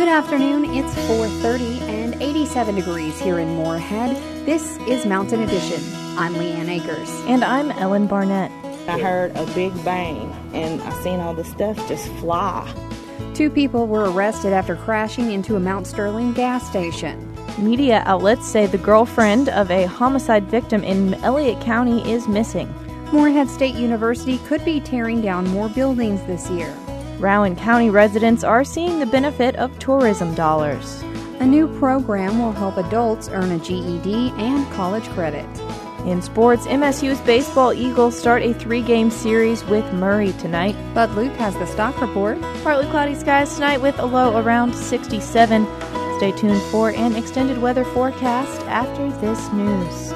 Good afternoon. It's 4:30 and 87 degrees here in Moorhead. This is Mountain Edition. I'm Leanne Akers. And I'm Ellen Barnett. I heard a big bang, and I seen all the stuff just fly. 2 people were arrested after crashing into a Mount Sterling gas station. Media outlets say the girlfriend of a homicide victim in Elliott County is missing. Moorhead State University could be tearing down more buildings this year. Rowan County residents are seeing the benefit of tourism dollars. A new program will help adults earn a GED and college credit. In sports, MSU's baseball Eagles start a 3-game series with Murray tonight. But Luke has the stock report. Partly cloudy skies tonight with a low around 67. Stay tuned for an extended weather forecast after this news.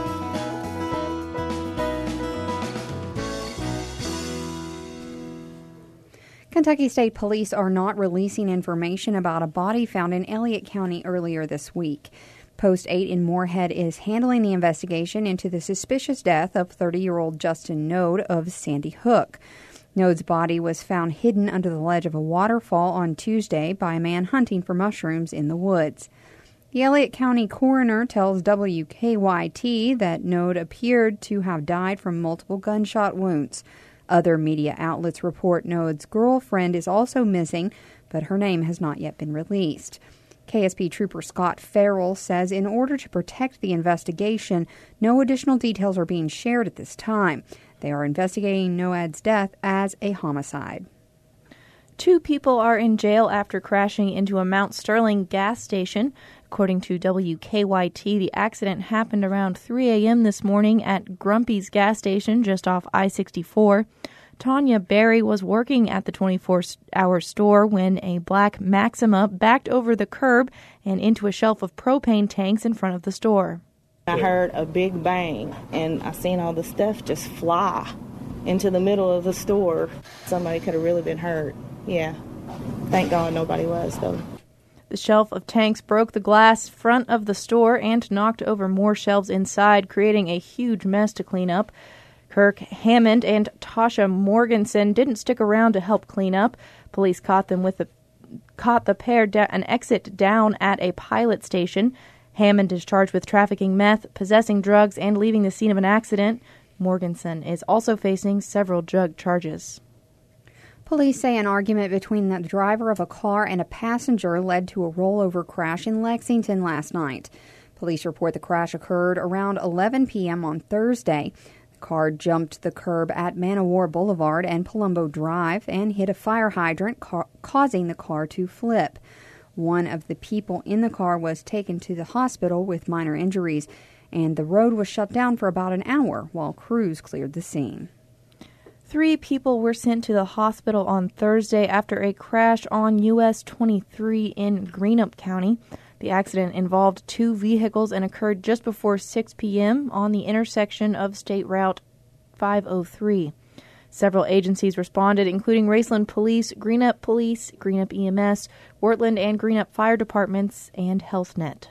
Kentucky State Police are not releasing information about a body found in Elliott County earlier this week. Post 8 in Moorhead is handling the investigation into the suspicious death of 30-year-old Justin Node of Sandy Hook. Node's body was found hidden under the ledge of a waterfall on Tuesday by a man hunting for mushrooms in the woods. The Elliott County coroner tells WKYT that Node appeared to have died from multiple gunshot wounds. Other media outlets report Node's girlfriend is also missing, but her name has not yet been released. KSP Trooper Scott Farrell says in order to protect the investigation, no additional details are being shared at this time. They are investigating Node's death as a homicide. 2 people are in jail after crashing into a Mount Sterling gas station. According to WKYT, the accident happened around 3 a.m. this morning at Grumpy's gas station just off I-64. Tanya Berry was working at the 24-hour store when a black Maxima backed over the curb and into a shelf of propane tanks in front of the store. I heard a big bang, and I seen all the stuff just fly into the middle of the store. Somebody could have really been hurt. Yeah. Thank God nobody was, though. The shelf of tanks broke the glass front of the store and knocked over more shelves inside, creating a huge mess to clean up. Kirk Hammond and Tasha Morganson didn't stick around to help clean up. Police caught the pair an exit down at a pilot station. Hammond is charged with trafficking meth, possessing drugs, and leaving the scene of an accident. Morganson is also facing several drug charges. Police say an argument between the driver of a car and a passenger led to a rollover crash in Lexington last night. Police report the crash occurred around 11 p.m. on Thursday. The car jumped the curb at Manowar Boulevard and Palumbo Drive and hit a fire hydrant, causing the car to flip. One of the people in the car was taken to the hospital with minor injuries, and the road was shut down for about an hour while crews cleared the scene. 3 people were sent to the hospital on Thursday after a crash on US 23 in Greenup County. The accident involved 2 vehicles and occurred just before 6 p.m. on the intersection of State Route 503. Several agencies responded, including Raceland Police, Greenup EMS, Wortland and Greenup Fire Departments, and HealthNet.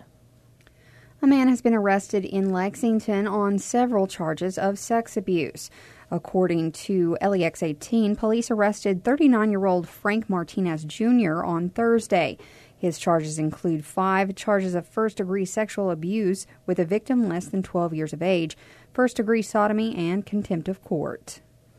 A man has been arrested in Lexington on several charges of sex abuse. According to LEX 18, police arrested 39-year-old Frank Martinez Jr. on Thursday. His charges include 5 charges of first-degree sexual abuse with a victim less than 12 years of age, first-degree sodomy, and contempt of court.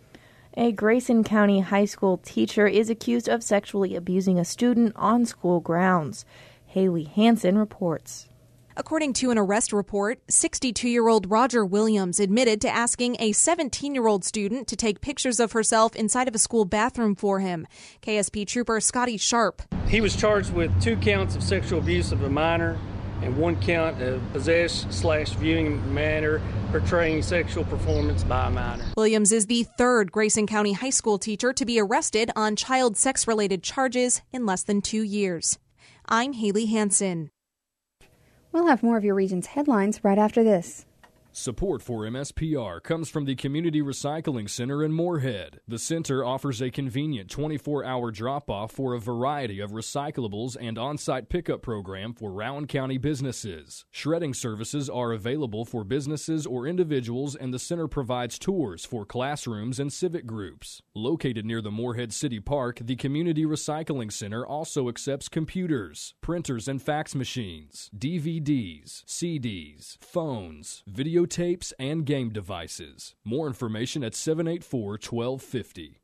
A Grayson County high school teacher is accused of sexually abusing a student on school grounds. Haley Hansen reports. According to an arrest report, 62-year-old Roger Williams admitted to asking a 17-year-old student to take pictures of herself inside of a school bathroom for him. KSP Trooper Scotty Sharp. He was charged with 2 counts of sexual abuse of a minor and 1 count of possess/viewing matter portraying sexual performance by a minor. Williams is the 3rd Grayson County high school teacher to be arrested on child sex-related charges in less than 2 years. I'm Haley Hansen. We'll have more of your region's headlines right after this. Support for MSPR comes from the Community Recycling Center in Moorhead. The center offers a convenient 24-hour drop-off for a variety of recyclables and on-site pickup program for Rowan County businesses. Shredding services are available for businesses or individuals, and the center provides tours for classrooms and civic groups. Located near the Moorhead City Park, the Community Recycling Center also accepts computers, printers and fax machines, DVDs, CDs, phones, videotapes, and game devices. More information at 784-1250.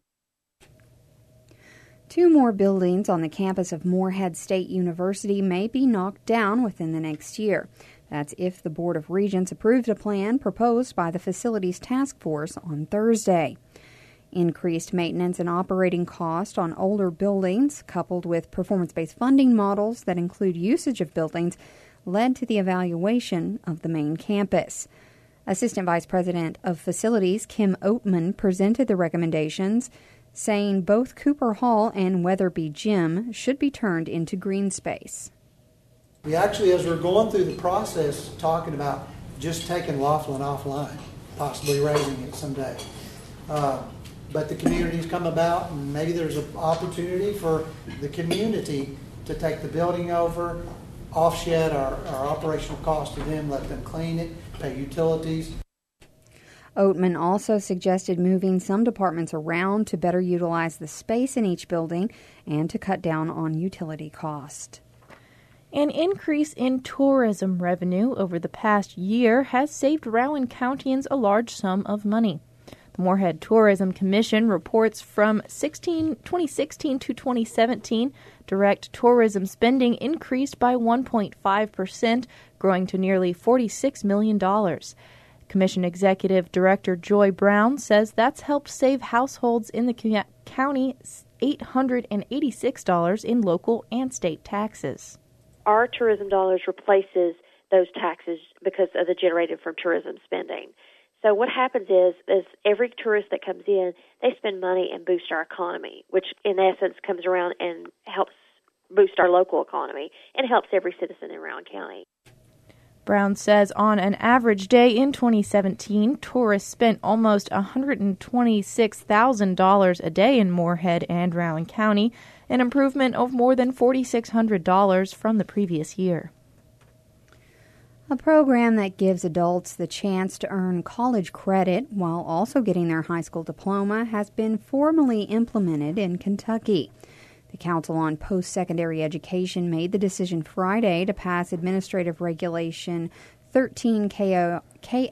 2 more buildings on the campus of Moorhead State University may be knocked down within the next year. That's if the Board of Regents approved a plan proposed by the Facilities Task Force on Thursday. Increased maintenance and operating cost on older buildings, coupled with performance-based funding models that include usage of buildings, led to the evaluation of the main campus. Assistant Vice President of Facilities Kim Oatman presented the recommendations, saying both Cooper Hall and Weatherby Gym should be turned into green space. We actually, as we're going through the process, talking about just taking Laughlin offline, possibly raising it someday. But the community's come about, and maybe there's an opportunity for the community to take the building over, offshed our operational cost to them, let them clean it, pay utilities. Oatman also suggested moving some departments around to better utilize the space in each building and to cut down on utility cost. An increase in tourism revenue over the past year has saved Rowan Countyans a large sum of money. The Moorhead Tourism Commission reports from 2016 to 2017, direct tourism spending increased by 1.5%, growing to nearly $46 million. Commission Executive Director Joy Brown says that's helped save households in the county $886 in local and state taxes. Our tourism dollars replaces those taxes because of the generated from tourism spending. So what happens is every tourist that comes in, they spend money and boost our economy, which in essence comes around and helps boost our local economy and helps every citizen in Rowan County. Brown says on an average day in 2017, tourists spent almost $126,000 a day in Moorhead and Rowan County, an improvement of more than $4,600 from the previous year. A program that gives adults the chance to earn college credit while also getting their high school diploma has been formally implemented in Kentucky. The Council on Post-Secondary Education made the decision Friday to pass Administrative Regulation 13 KAR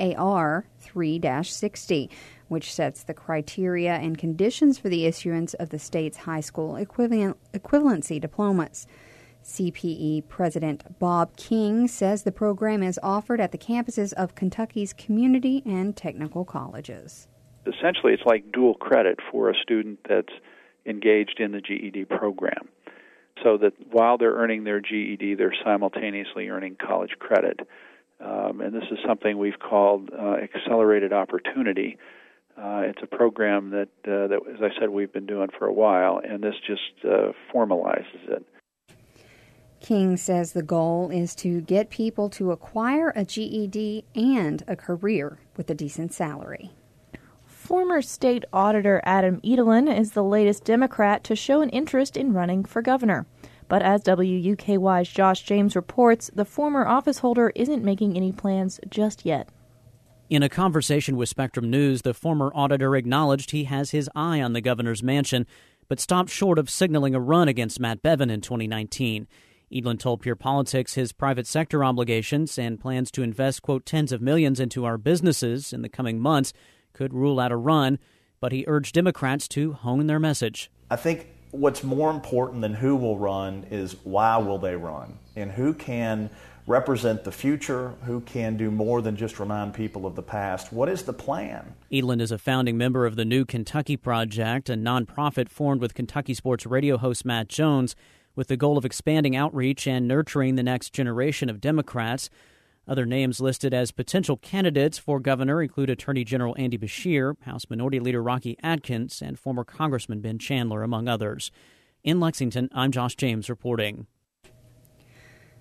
3-60, which sets the criteria and conditions for the issuance of the state's high school equivalency diplomas. CPE President Bob King says the program is offered at the campuses of Kentucky's community and technical colleges. Essentially, it's like dual credit for a student that's engaged in the GED program, so that while they're earning their GED, they're simultaneously earning college credit. And this is something we've called Accelerated Opportunity. It's a program that, as I said, we've been doing for a while, and this just formalizes it. King says the goal is to get people to acquire a GED and a career with a decent salary. Former state auditor Adam Edelin is the latest Democrat to show an interest in running for governor. But as WUKY's Josh James reports, the former officeholder isn't making any plans just yet. In a conversation with Spectrum News, the former auditor acknowledged he has his eye on the governor's mansion, but stopped short of signaling a run against Matt Bevin in 2019. Edelin told Pure Politics his private sector obligations and plans to invest, quote, tens of millions into our businesses in the coming months could rule out a run, but he urged Democrats to hone their message. I think what's more important than who will run is why will they run, and who can represent the future, who can do more than just remind people of the past. What is the plan? Edelin is a founding member of the New Kentucky Project, a nonprofit formed with Kentucky sports radio host Matt Jones, with the goal of expanding outreach and nurturing the next generation of Democrats. Other names listed as potential candidates for governor include Attorney General Andy Beshear, House Minority Leader Rocky Adkins, and former Congressman Ben Chandler, among others. In Lexington, I'm Josh James reporting.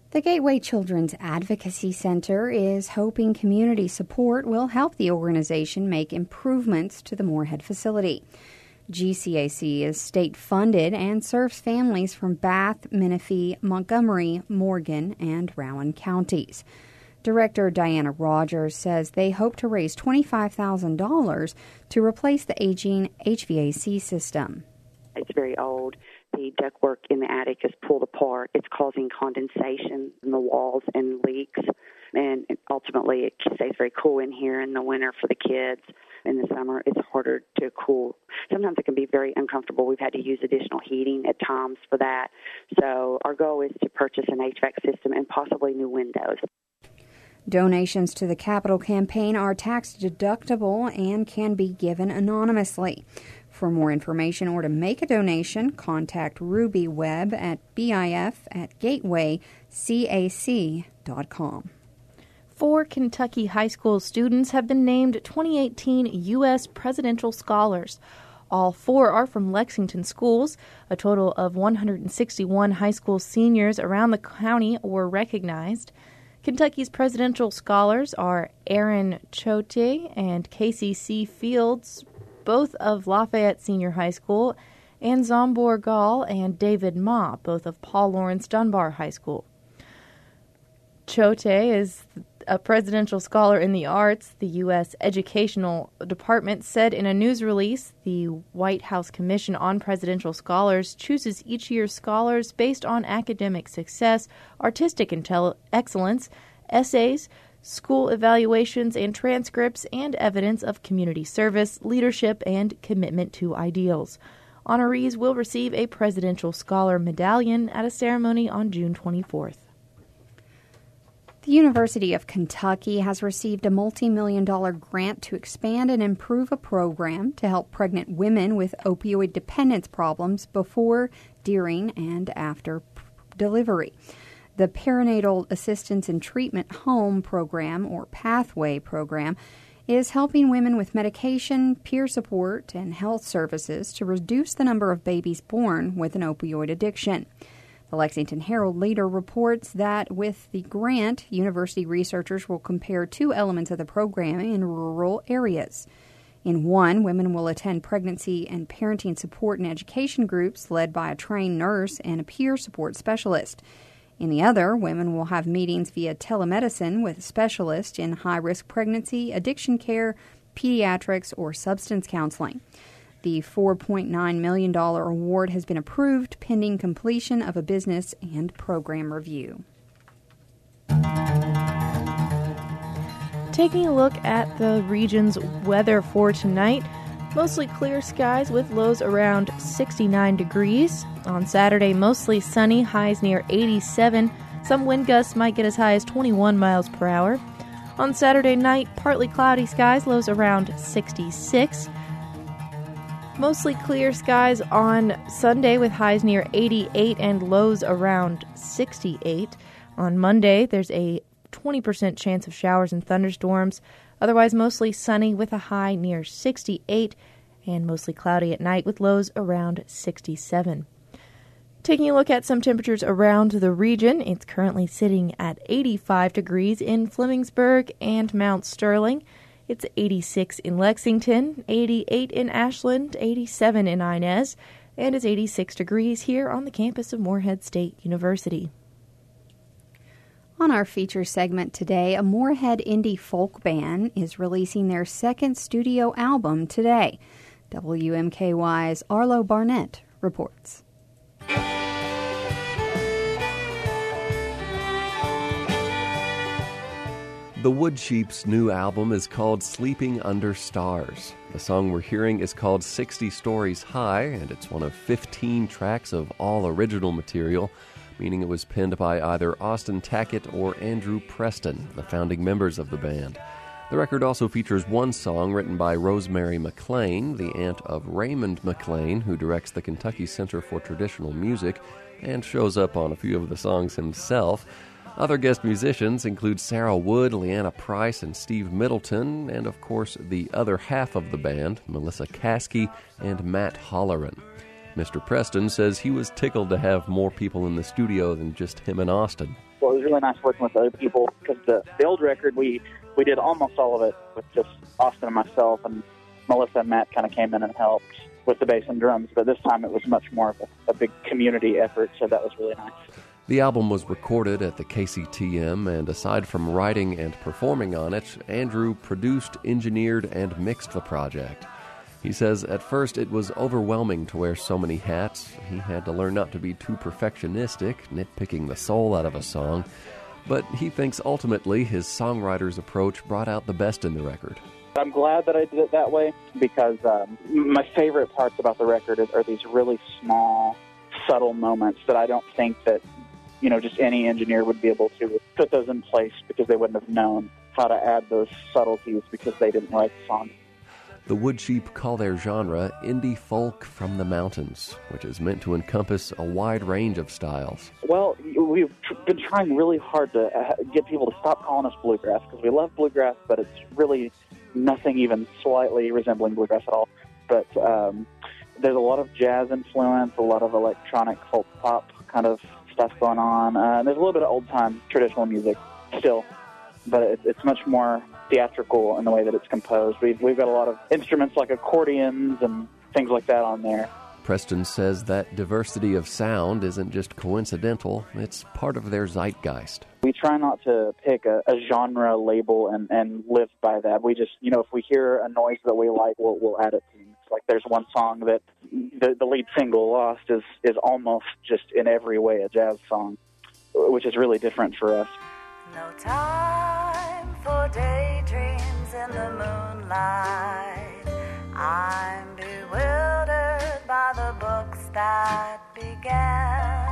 The Gateway Children's Advocacy Center is hoping community support will help the organization make improvements to the Moorhead facility. GCAC is state-funded and serves families from Bath, Menifee, Montgomery, Morgan, and Rowan counties. Director Diana Rogers says they hope to raise $25,000 to replace the aging HVAC system. It's very old. The ductwork in the attic is pulled apart. It's causing condensation in the walls and leaks. And ultimately, it stays very cool in here in the winter for the kids. In the summer, it's harder to cool. Sometimes it can be very uncomfortable. We've had to use additional heating at times for that. So our goal is to purchase an HVAC system and possibly new windows. Donations to the Capital Campaign are tax deductible and can be given anonymously. For more information or to make a donation, contact Ruby Webb at bif@gatewaycac.com. 4 Kentucky high school students have been named 2018 U.S. Presidential Scholars. All 4 are from Lexington schools. A total of 161 high school seniors around the county were recognized. Kentucky's presidential scholars are Aaron Choate and Casey C. Fields, both of Lafayette Senior High School, and Zombor Gall and David Ma, both of Paul Laurence Dunbar High School. Choate is a presidential scholar in the arts. The U.S. Educational Department said in a news release the White House Commission on Presidential Scholars chooses each year's scholars based on academic success, artistic excellence, essays, school evaluations and transcripts, and evidence of community service, leadership, and commitment to ideals. Honorees will receive a Presidential Scholar Medallion at a ceremony on June 24th. The University of Kentucky has received a multi-million-dollar grant to expand and improve a program to help pregnant women with opioid dependence problems before, during, and after delivery. The Perinatal Assistance and Treatment Home Program, or Pathway Program, is helping women with medication, peer support, and health services to reduce the number of babies born with an opioid addiction. The Lexington Herald-Leader reports that with the grant, university researchers will compare 2 elements of the program in rural areas. In one, women will attend pregnancy and parenting support and education groups led by a trained nurse and a peer support specialist. In the other, women will have meetings via telemedicine with specialists in high-risk pregnancy, addiction care, pediatrics, or substance counseling. The $4.9 million award has been approved pending completion of a business and program review. Taking a look at the region's weather for tonight, mostly clear skies with lows around 69 degrees. On Saturday, mostly sunny, highs near 87. Some wind gusts might get as high as 21 miles per hour. On Saturday night, partly cloudy skies, lows around 66. Mostly clear skies on Sunday with highs near 88 and lows around 68. On Monday, there's a 20% chance of showers and thunderstorms. Otherwise, mostly sunny with a high near 68 and mostly cloudy at night with lows around 67. Taking a look at some temperatures around the region, it's currently sitting at 85 degrees in Flemingsburg and Mount Sterling. It's 86 in Lexington, 88 in Ashland, 87 in Inez, and it's 86 degrees here on the campus of Moorhead State University. On our feature segment today, a Moorhead indie folk band is releasing their second studio album today. WMKY's Arlo Barnett reports. The Woodsheep's new album is called Sleeping Under Stars. The song we're hearing is called 60 Stories High, and it's one of 15 tracks of all original material, meaning it was penned by either Austin Tackett or Andrew Preston, the founding members of the band. The record also features one song written by Rosemary McLean, the aunt of Raymond McLean, who directs the Kentucky Center for Traditional Music and shows up on a few of the songs himself. Other guest musicians include Sarah Wood, Leanna Price, and Steve Middleton, and of course the other half of the band, Melissa Caskey and Matt Holleran. Mr. Preston says he was tickled to have more people in the studio than just him and Austin. Well, it was really nice working with other people because the old record, we did almost all of it with just Austin and myself, and Melissa and Matt kind of came in and helped with the bass and drums, but this time it was much more of a big community effort, so that was really nice. The album was recorded at the KCTM, and aside from writing and performing on it, Andrew produced, engineered, and mixed the project. He says at first it was overwhelming to wear so many hats. He had to learn not to be too perfectionistic, nitpicking the soul out of a song. But he thinks ultimately his songwriter's approach brought out the best in the record. I'm glad that I did it that way because my favorite parts about the record are these really small, subtle moments that I don't think that, just any engineer would be able to put those in place because they wouldn't have known how to add those subtleties because they didn't write the song. The Woodsheep call their genre indie folk from the mountains, which is meant to encompass a wide range of styles. Well, we've been trying really hard to get people to stop calling us bluegrass because we love bluegrass, but it's really nothing even slightly resembling bluegrass at all. But there's a lot of jazz influence, a lot of electronic folk pop kind of stuff going on. There's a little bit of old-time traditional music still, but it's much more theatrical in the way that it's composed. We've got a lot of instruments like accordions and things like that on there. Preston says that diversity of sound isn't just coincidental, it's part of their zeitgeist. We try not to pick a genre label and live by that. We just, if we hear a noise that we like, we'll add it to it. Like there's one song that the lead single, Lost, is almost just in every way a jazz song, which is really different for us. No time for daydreams in the moonlight. I'm bewildered by the books that began.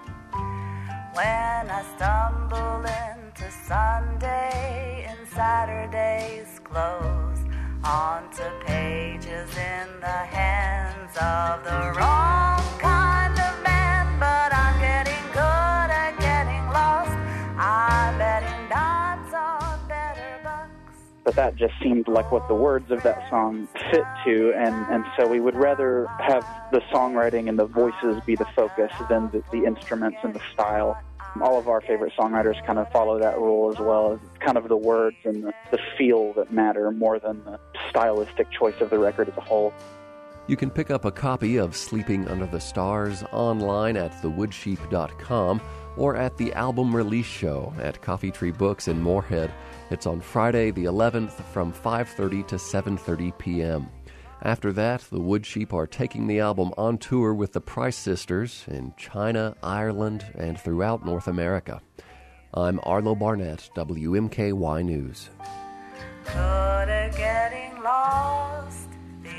When I stumble into Sunday in Saturday's clothes, onto pages in the hands of the wrong kind of man, but I'm getting good at getting lost. I'm betting dimes on better bucks. But that just seemed like what the words of that song fit to, and so we would rather have the songwriting and the voices be the focus than the instruments and the style. All of our favorite songwriters kind of follow that rule as well. It's kind of the words and the feel that matter more than the stylistic choice of the record as a whole. You can pick up a copy of Sleeping Under the Stars online at thewoodsheep.com or at the album release show at Coffee Tree Books in Moorhead. It's on Friday the 11th from 5:30 to 7:30 p.m. After that, the Woodsheep are taking the album on tour with the Price Sisters in China, Ireland, and throughout North America. I'm Arlo Barnett, WMKY News. Good getting lost these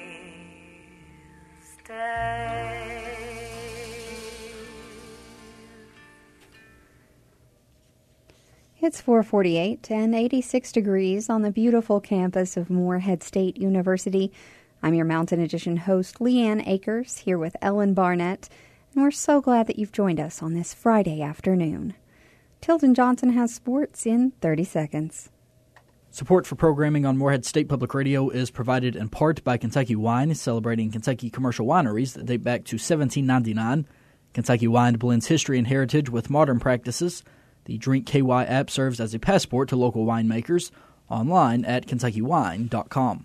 days. It's 4:48 and 86 degrees on the beautiful campus of Moorhead State University. I'm your Mountain Edition host, Leanne Akers, here with Ellen Barnett, and we're so glad that you've joined us on this Friday afternoon. Tilden Johnson has sports in 30 seconds. Support for programming on Moorhead State Public Radio is provided in part by Kentucky Wine, celebrating Kentucky commercial wineries that date back to 1799. Kentucky Wine blends history and heritage with modern practices. The Drink KY app serves as a passport to local winemakers. Online at KentuckyWine.com.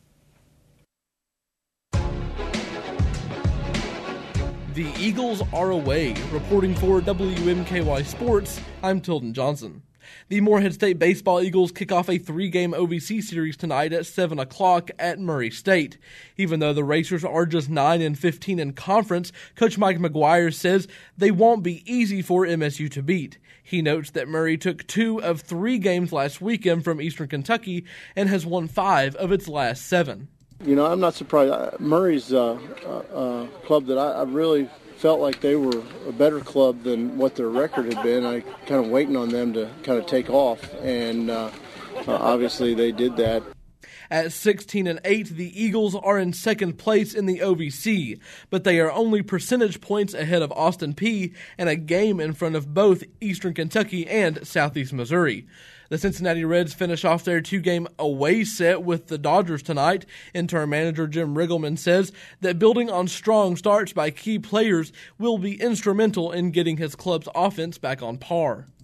The Eagles are away. Reporting for WMKY Sports, I'm Tilden Johnson. The Moorhead State Baseball Eagles kick off a 3-game OVC series tonight at 7 o'clock at Murray State. Even though the Racers are just 9-15 in conference, Coach Mike McGuire says they won't be easy for MSU to beat. He notes that Murray took 2 of 3 games last weekend from Eastern Kentucky and has won 5 of its last 7. I'm not surprised. Murray's a club that I really felt like they were a better club than what their record had been. I kind of waiting on them to kind of take off, and obviously they did that. At 16-8, the Eagles are in second place in the OVC, but they are only percentage points ahead of Austin Peay and a game in front of both Eastern Kentucky and Southeast Missouri. The Cincinnati Reds finish off their 2-game away set with the Dodgers tonight. Interim manager Jim Riggleman says that building on strong starts by key players will be instrumental in getting his club's offense back on par.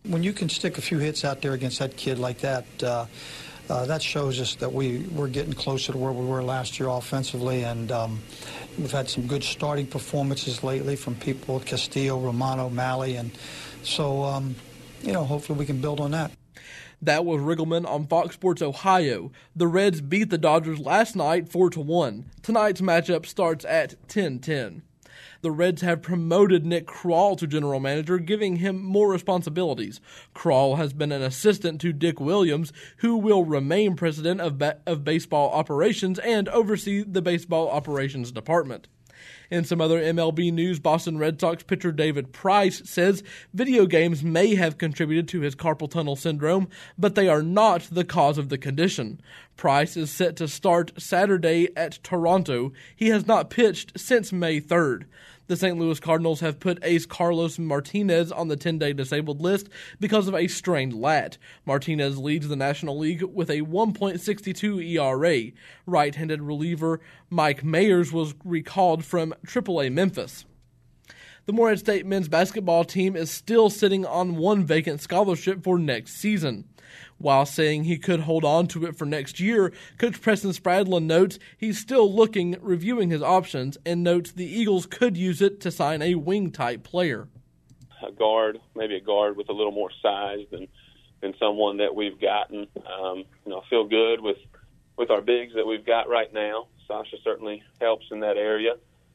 When you can stick a few hits out there against that kid like that, that shows us that we're getting closer to where we were last year offensively, and we've had some good starting performances lately from people, Castillo, Romano, Malley, and so, hopefully we can build on that. That was Riggleman on Fox Sports Ohio. The Reds beat the Dodgers last night 4-1. Tonight's matchup starts at 10:10. The Reds have promoted Nick Krall to general manager, giving him more responsibilities. Krall has been an assistant to Dick Williams, who will remain president of baseball operations and oversee the baseball operations department. In some other MLB news, Boston Red Sox pitcher David Price says video games may have contributed to his carpal tunnel syndrome, but they are not the cause of the condition. Price is set to start Saturday at Toronto. He has not pitched since May 3rd. The St. Louis Cardinals have put ace Carlos Martinez on the 10-day disabled list because of a strained lat. Martinez leads the National League with a 1.62 ERA. Right-handed reliever Mike Mayers was recalled from AAA Memphis. The Morehead State men's basketball team is still sitting on one vacant scholarship for next season. While saying he could hold on to it for next year, Coach Preston Spradlin notes he's still reviewing his options, and notes the Eagles could use it to sign a wing-type player. A guard, maybe a guard with a little more size than someone that we've gotten. I feel good with our bigs that we've got right now. Sasha certainly helps in that area.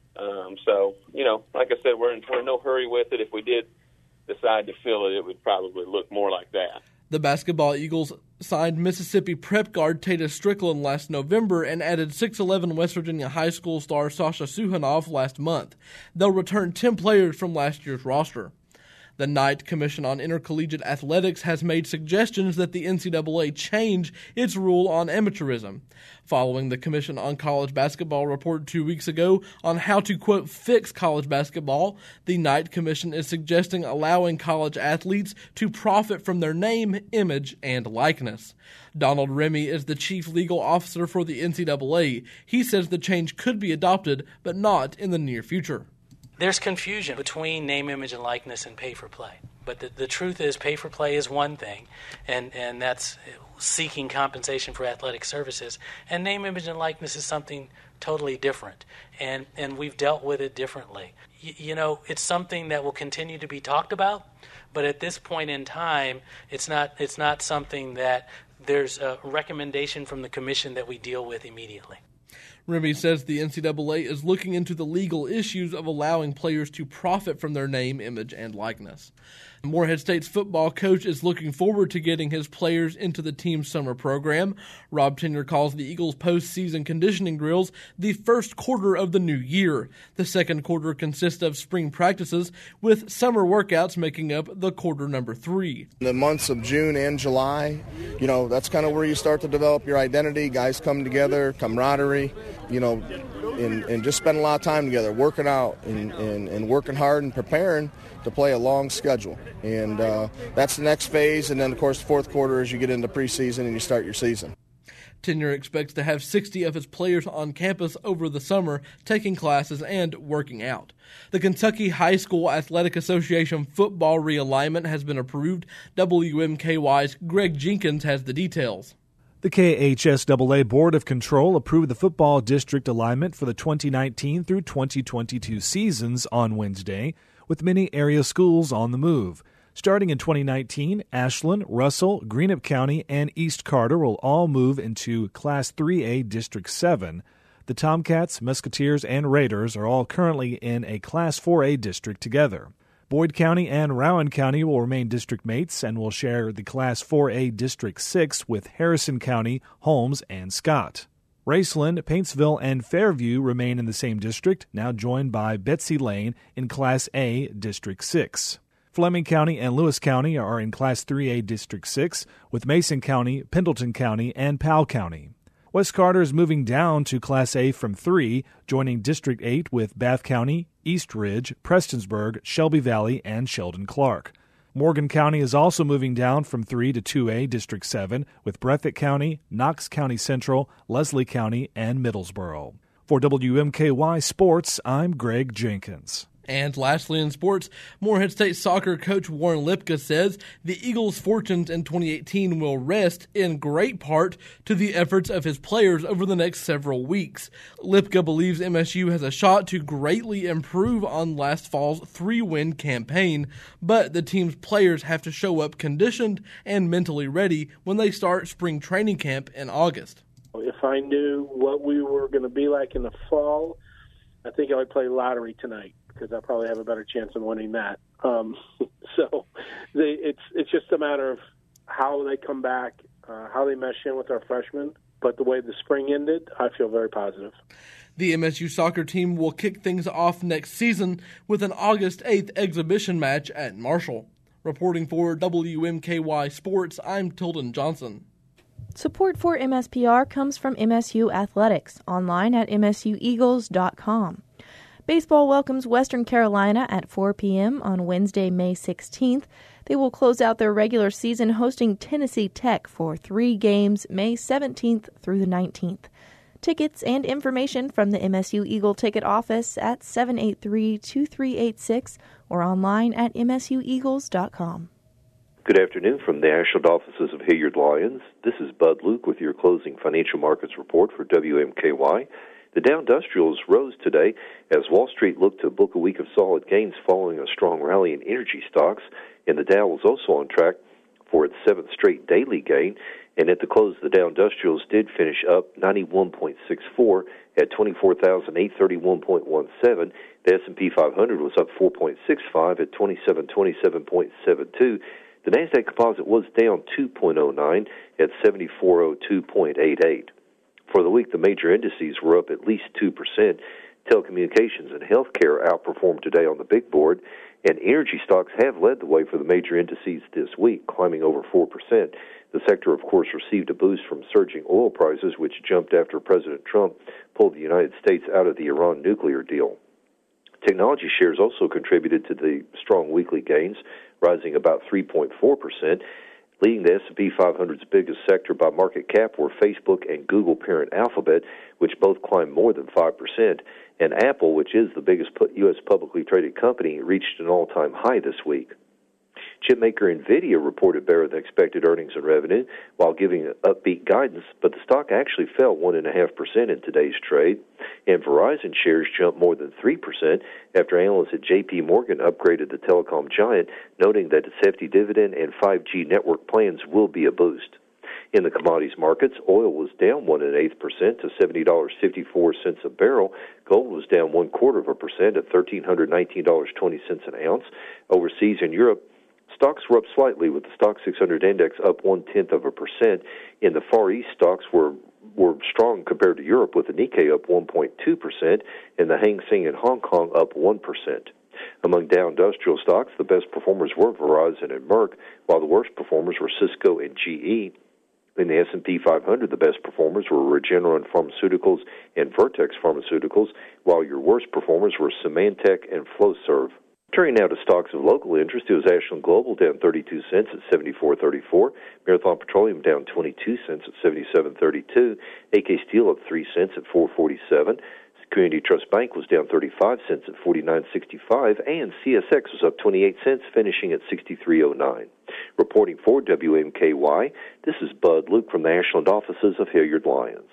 Like I said, we're in no hurry with it. If we did decide to fill it, it would probably look more like that. The basketball Eagles signed Mississippi prep guard Tata Strickland last November and added 6'11" West Virginia high school star Sasha Suhanov last month. They'll return 10 players from last year's roster. The Knight Commission on Intercollegiate Athletics has made suggestions that the NCAA change its rule on amateurism. Following the Commission on College Basketball report 2 weeks ago on how to, quote, fix college basketball, the Knight Commission is suggesting allowing college athletes to profit from their name, image, and likeness. Donald Remy is the chief legal officer for the NCAA. He says the change could be adopted, but not in the near future. There's confusion between name, image, and likeness and pay-for-play. But the truth is pay-for-play is one thing, and that's seeking compensation for athletic services. And name, image, and likeness is something totally different, and we've dealt with it differently. It's something that will continue to be talked about, but at this point in time, it's not something that there's a recommendation from the commission that we deal with immediately. Remy says the NCAA is looking into the legal issues of allowing players to profit from their name, image, and likeness. Morehead State's football coach is looking forward to getting his players into the team's summer program. Rob Tenyer calls the Eagles' postseason conditioning drills the first quarter of the new year. The second quarter consists of spring practices, with summer workouts making up the quarter number 3. The months of June and July, that's kind of where you start to develop your identity. Guys come together, camaraderie, and just spend a lot of time together, working out and working hard and preparing to play a long schedule. And that's the next phase. And then, of course, the fourth quarter is you get into preseason and you start your season. Tenyer expects to have 60 of his players on campus over the summer, taking classes and working out. The Kentucky High School Athletic Association football realignment has been approved. WMKY's Greg Jenkins has the details. The KHSAA Board of Control approved the football district alignment for the 2019 through 2022 seasons on Wednesday, with many area schools on the move. Starting in 2019, Ashland, Russell, Greenup County, and East Carter will all move into Class 3A District 7. The Tomcats, Musketeers, and Raiders are all currently in a Class 4A district together. Boyd County and Rowan County will remain district mates and will share the Class 4A District 6 with Harrison County, Holmes, and Scott. Raceland, Paintsville, and Fairview remain in the same district, now joined by Betsy Lane in Class A District 6. Fleming County and Lewis County are in Class 3A District 6, with Mason County, Pendleton County, and Powell County. West Carter is moving down to Class A from 3, joining District 8 with Bath County, East Ridge, Prestonsburg, Shelby Valley, and Sheldon Clark. Morgan County is also moving down from 3 to 2A District 7, with Breathitt County, Knox County Central, Leslie County, and Middlesboro. For WMKY Sports, I'm Greg Jenkins. And lastly in sports, Morehead State soccer coach Warren Lipka says the Eagles' fortunes in 2018 will rest in great part to the efforts of his players over the next several weeks. Lipka believes MSU has a shot to greatly improve on last fall's 3-win campaign, but the team's players have to show up conditioned and mentally ready when they start spring training camp in August. If I knew what we were going to be like in the fall, I think I would play lottery tonight, because I'll probably have a better chance of winning that. It's just a matter of how they come back, how they mesh in with our freshmen. But the way the spring ended, I feel very positive. The MSU soccer team will kick things off next season with an August 8th exhibition match at Marshall. Reporting for WMKY Sports, I'm Tilden Johnson. Support for MSPR comes from MSU Athletics, online at msueagles.com. Baseball welcomes Western Carolina at 4 p.m. on Wednesday, May 16th. They will close out their regular season hosting Tennessee Tech for 3 games, May 17th through the 19th. Tickets and information from the MSU Eagle Ticket Office at 783-2386 or online at msueagles.com. Good afternoon from the Ashland offices of Hilliard Lyons. This is Bud Luke with your closing financial markets report for WMKY. The Dow Industrials rose today as Wall Street looked to book a week of solid gains following a strong rally in energy stocks, and the Dow was also on track for its 7th straight daily gain, and at the close the Dow Industrials did finish up 91.64 at 24,831.17. The S&P 500 was up 4.65 at 2727.72. The NASDAQ Composite was down 2.09 at 7402.88. For the week, the major indices were up at least 2%. Telecommunications and healthcare outperformed today on the big board, and energy stocks have led the way for the major indices this week, climbing over 4%. The sector, of course, received a boost from surging oil prices, which jumped after President Trump pulled the United States out of the Iran nuclear deal. Technology shares also contributed to the strong weekly gains, rising about 3.4%. Leading the S&P 500's biggest sector by market cap were Facebook and Google parent Alphabet, which both climbed more than 5%. And Apple, which is the biggest U.S. publicly traded company, reached an all-time high this week. Chip maker NVIDIA reported better-than-expected earnings and revenue while giving upbeat guidance, but the stock actually fell 1.5% in today's trade. And Verizon shares jumped more than 3% after analysts at J.P. Morgan upgraded the telecom giant, noting that its hefty dividend and 5G network plans will be a boost. In the commodities markets, oil was down 1.8% to $70.54 a barrel. Gold was down 0.25% at $1,319.20 an ounce. Overseas in Europe, stocks were up slightly, with the Stock 600 index up 0.1%. In the Far East, stocks were strong compared to Europe, with the Nikkei up 1.2% and the Hang Seng in Hong Kong up 1%. Among Dow Industrial stocks, the best performers were Verizon and Merck, while the worst performers were Cisco and GE. In the S&P 500, the best performers were Regeneron Pharmaceuticals and Vertex Pharmaceuticals, while your worst performers were Symantec and Flowserve. Turning now to stocks of local interest, it was Ashland Global down 32 cents at 74.34, Marathon Petroleum down 22 cents at 77.32, AK Steel up 3 cents at 4.47, Community Trust Bank was down 35 cents at 49.65, and CSX was up 28 cents, finishing at 63.09. Reporting for WMKY, this is Bud Luke from the Ashland offices of Hilliard Lyons.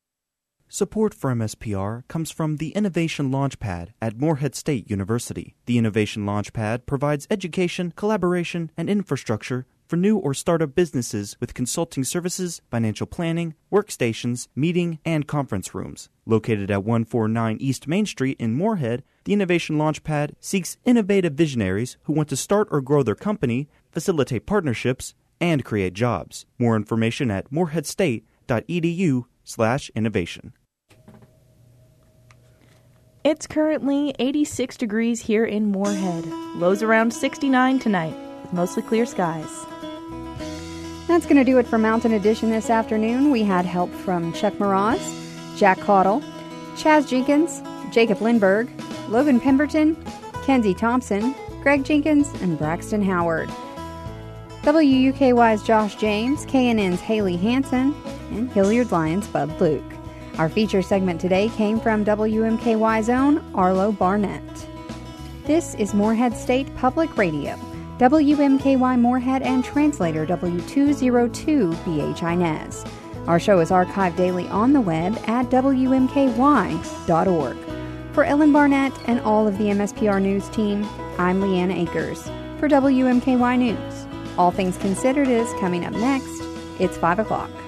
Support for MSPR comes from the Innovation Launchpad at Morehead State University. The Innovation Launchpad provides education, collaboration, and infrastructure for new or startup businesses with consulting services, financial planning, workstations, meeting, and conference rooms. Located at 149 East Main Street in Morehead, the Innovation Launchpad seeks innovative visionaries who want to start or grow their company, facilitate partnerships, and create jobs. More information at moreheadstate.edu/innovation. It's currently 86 degrees here in Morehead. Lows around 69 tonight, with mostly clear skies. That's going to do it for Mountain Edition this afternoon. We had help from Chuck Mraz, Jack Caudle, Chaz Jenkins, Jacob Lindberg, Logan Pemberton, Kenzie Thompson, Greg Jenkins, and Braxton Howard. WUKY's Josh James, KNN's Haley Hansen, and Hilliard Lyons' Bud Luke. Our feature segment today came from WMKY's own Arlo Barnett. This is Morehead State Public Radio, WMKY Morehead and translator W202 BH Inez. Our show is archived daily on the web at WMKY.org. For Ellen Barnett and all of the MSPR News team, I'm Leanna Akers. For WMKY News, All Things Considered is coming up next. It's 5 o'clock.